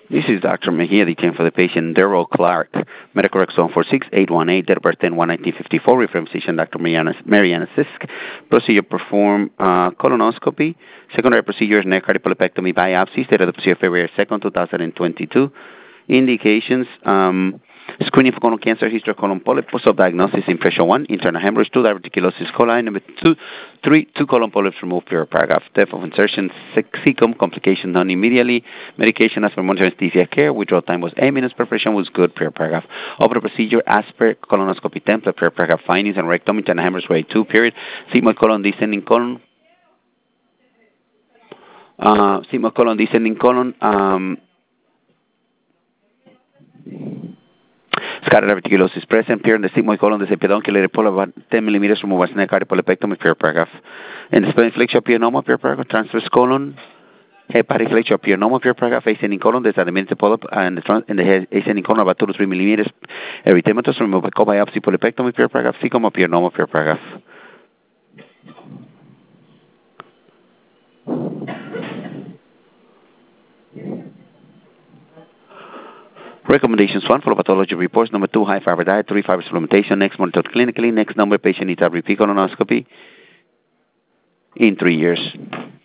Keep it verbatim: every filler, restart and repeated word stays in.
This is Doctor Mejia, detained for the patient Daryl Clark, medical record zone four six eight one eight, date of birth ten one nineteen fifty-four, reference physician Doctor Mariana, Mariana Sisk. Procedure perform uh, colonoscopy. Secondary procedures, neck cardiopulopectomy biopsy, date of the procedure February second, two thousand twenty-two. Indications, um, screening for colon cancer, history of colon polyp, post-op diagnosis, impression one, internal hemorrhage, two, diverticulosis coli, number two, three, two colon polyps removed, pure paragraph, depth of insertion, six cecum, complication done immediately, medication as per monitoring anesthesia care, withdrawal time was eight minutes, preparation was good, pure paragraph. Open procedure as per colonoscopy template, pure paragraph, findings and rectum, internal hemorrhage, grade two, period, sigmoid colon, descending colon, uh, sigmoid colon, descending colon, um, Scarlet diverticulosis present, appear in the sigmoid colon, the peduncular pole about ten millimeters from over snake cardiopulopectomy, pure paragraph. In the splenic pionoma, pure paragraph, transverse colon, hepatic flexure pionoma, pure paragraph, ascending colon, there's an immense polyp, and the, trans, in the ascending colon about two to three millimeters, erythematous, removed by co-biopsy, polypectomy, pure paragraph, cecum, pionoma, pure paragraph. Recommendations: one, follow pathology reports. Number two, high fiber diet. Three, fiber supplementation. Next, monitored clinically. Next number, patient needs a repeat colonoscopy in three years.